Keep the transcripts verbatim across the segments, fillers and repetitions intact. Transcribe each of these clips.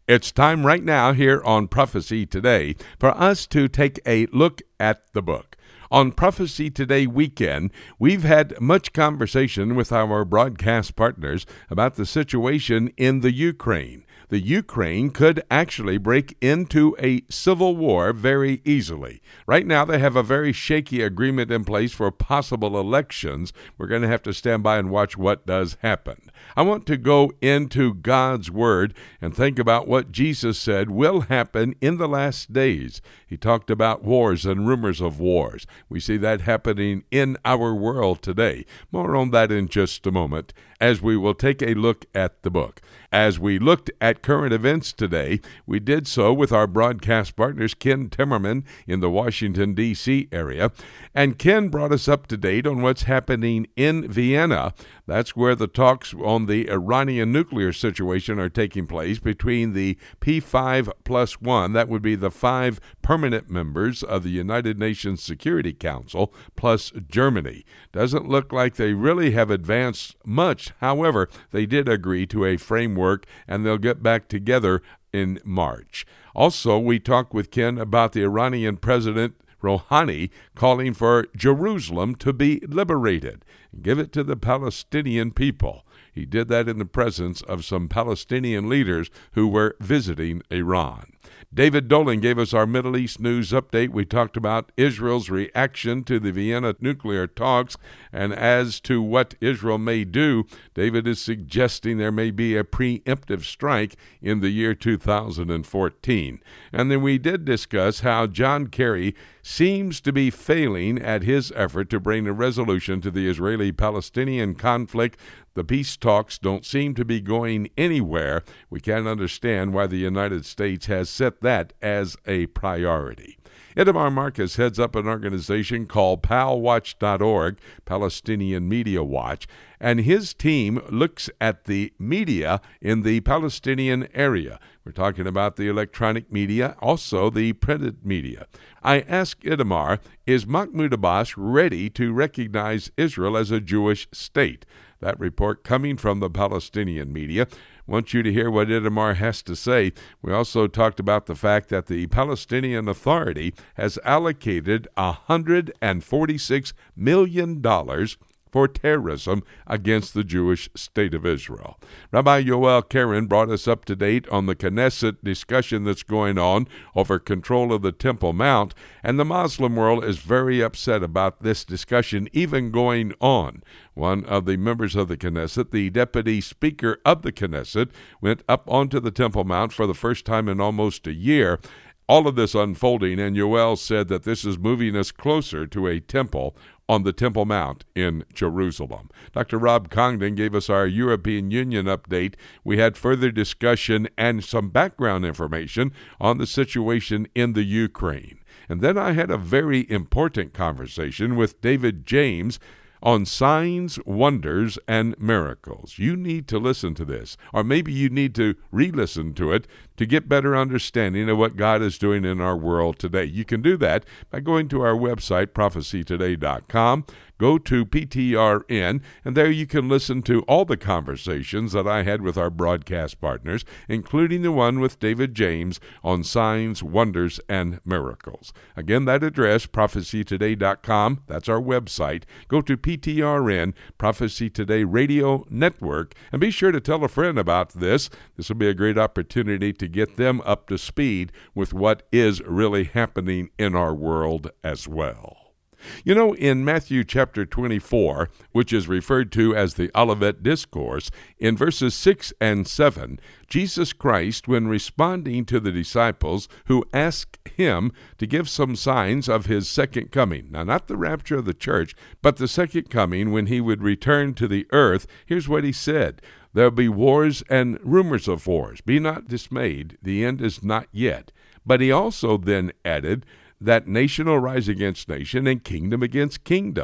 It's time right now here on Prophecy Today for us to take a look at the book. On Prophecy Today weekend, we've had much conversation with our broadcast partners about the situation in the Ukraine. The Ukraine could actually break into a civil war very easily. Right now, they have a very shaky agreement in place for possible elections. We're going to have to stand by and watch what does happen. I want to go into God's Word and think about what Jesus said will happen in the last days. He talked about wars and rumors of wars. We see that happening in our world today. More on that in just a moment, as we will take a look at the book. As we looked at current events today, we did so with our broadcast partners, Ken Timmerman in the Washington, D C area. And Ken brought us up to date on what's happening in Vienna. That's where the talks on the Iranian nuclear situation are taking place between the P five plus one, that would be the five permanent members of the United Nations Security Council, plus Germany. Doesn't look like they really have advanced much. However, they did agree to a framework, and they'll get back together in March. Also, we talked with Ken about the Iranian President Rouhani calling for Jerusalem to be liberated and give it to the Palestinian people. He did that in the presence of some Palestinian leaders who were visiting Iran. David Dolan gave us our Middle East news update. We talked about Israel's reaction to the Vienna nuclear talks, and as to what Israel may do, David is suggesting there may be a preemptive strike in the year two thousand fourteen. And then we did discuss how John Kerry seems to be failing at his effort to bring a resolution to the Israeli-Palestinian conflict. The peace talks don't seem to be going anywhere. We can't understand why the United States has set that as a priority. Itamar Marcus heads up an organization called pal watch dot org, Palestinian Media Watch, and his team looks at the media in the Palestinian area. We're talking about the electronic media, also the printed media. I asked Itamar, is Mahmoud Abbas ready to recognize Israel as a Jewish state? That report coming from the Palestinian media. I want you to hear what Itamar has to say. We also talked about the fact that the Palestinian Authority has allocated one hundred forty-six million dollars for terrorism against the Jewish state of Israel. Rabbi Yoel Karen brought us up to date on the Knesset discussion that's going on over control of the Temple Mount, and the Muslim world is very upset about this discussion even going on. One of the members of the Knesset, the deputy speaker of the Knesset, went up onto the Temple Mount for the first time in almost a year. All of this unfolding, and Yoel said that this is moving us closer to a temple on the Temple Mount in Jerusalem. Doctor Rob Congdon gave us our European Union update. We had further discussion and some background information on the situation in the Ukraine. And then I had a very important conversation with David James on signs, wonders, and miracles. You need to listen to this, or maybe you need to re-listen to it to get better understanding of what God is doing in our world today. You can do that by going to our website, prophecy today dot com. Go to P T R N, and there you can listen to all the conversations that I had with our broadcast partners, including the one with David James on signs, wonders, and miracles. Again, that address, prophecy today dot com. That's our website. Go to P T R N, Prophecy Today Radio Network, and be sure to tell a friend about this. This will be a great opportunity to get them up to speed with what is really happening in our world as well. You know, in Matthew chapter twenty-four, which is referred to as the Olivet Discourse, in verses six and seven, Jesus Christ, when responding to the disciples who asked him to give some signs of his second coming, now not the rapture of the church, but the second coming when he would return to the earth, here's what he said: "There'll be wars and rumors of wars. Be not dismayed. The end is not yet." But he also then added that nation will rise against nation and kingdom against kingdom.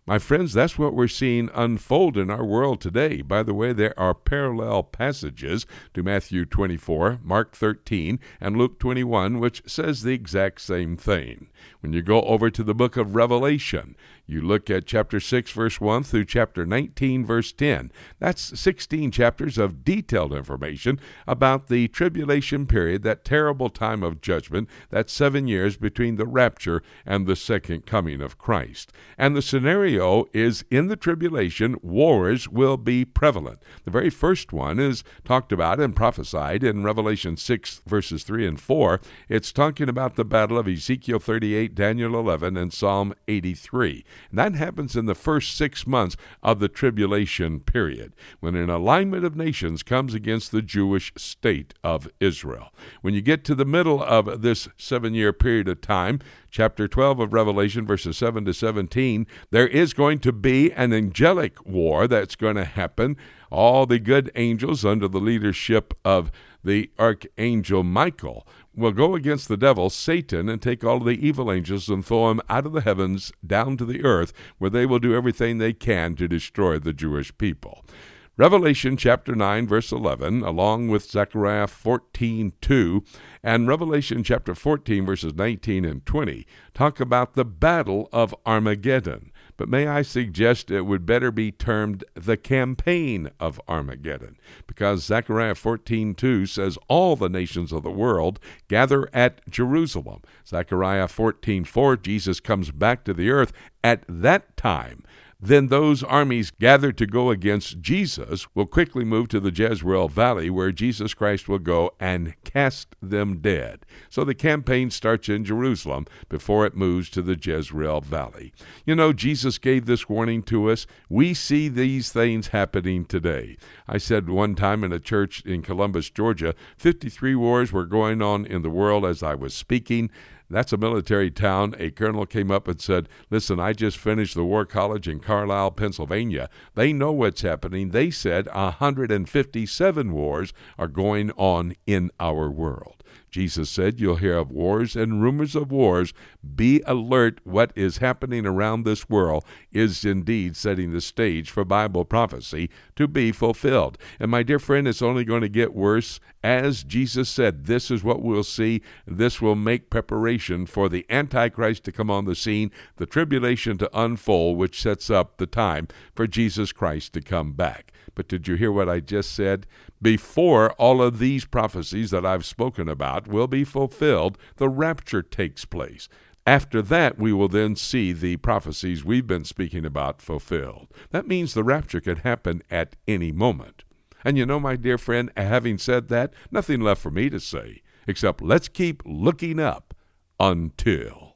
My friends, that's what we're seeing unfold in our world today. By the way, there are parallel passages to Matthew twenty-four, Mark thirteen, and Luke twenty-one, which says the exact same thing. When you go over to the book of Revelation, you look at chapter six, verse one through chapter nineteen, verse ten. That's sixteen chapters of detailed information about the tribulation period, that terrible time of judgment, that seven years between the rapture and the second coming of Christ. And the scenario is in the tribulation, wars will be prevalent. The very first one is talked about and prophesied in Revelation six, verses three and four. It's talking about the battle of Ezekiel thirty-eight, Daniel eleven, and Psalm eighty-three. And that happens in the first six months of the tribulation period, when an alignment of nations comes against the Jewish state of Israel. When you get to the middle of this seven-year period of time, chapter twelve of Revelation, verses seven to seventeen, there is going to be an angelic war that's going to happen. All the good angels under the leadership of the archangel Michael will go against the devil, Satan, and take all of the evil angels and throw them out of the heavens down to the earth, where they will do everything they can to destroy the Jewish people. Revelation chapter nine, verse eleven, along with Zechariah fourteen two, and Revelation chapter fourteen, verses nineteen and twenty, talk about the battle of Armageddon. But may I suggest it would better be termed the campaign of Armageddon, because Zechariah fourteen two says all the nations of the world gather at Jerusalem. Zechariah fourteen four, Jesus comes back to the earth at that time. Then those armies gathered to go against Jesus will quickly move to the Jezreel Valley, where Jesus Christ will go and cast them dead. So the campaign starts in Jerusalem before it moves to the Jezreel Valley. You know, Jesus gave this warning to us. We see these things happening today. I said one time in a church in Columbus, Georgia, fifty-three wars were going on in the world as I was speaking. That's a military town. A colonel came up and said, listen, I just finished the War College in Carlisle, Pennsylvania. They know what's happening. They said one hundred fifty-seven wars are going on in our world. Jesus said, you'll hear of wars and rumors of wars. Be alert. What is happening around this world is indeed setting the stage for Bible prophecy to be fulfilled. And my dear friend, it's only going to get worse. As Jesus said, this is what we'll see. This will make preparation for the Antichrist to come on the scene, the tribulation to unfold, which sets up the time for Jesus Christ to come back. But did you hear what I just said? Before all of these prophecies that I've spoken about will be fulfilled, the rapture takes place. After that, we will then see the prophecies we've been speaking about fulfilled. That means the rapture could happen at any moment. And you know, my dear friend, having said that, nothing left for me to say except let's keep looking up until...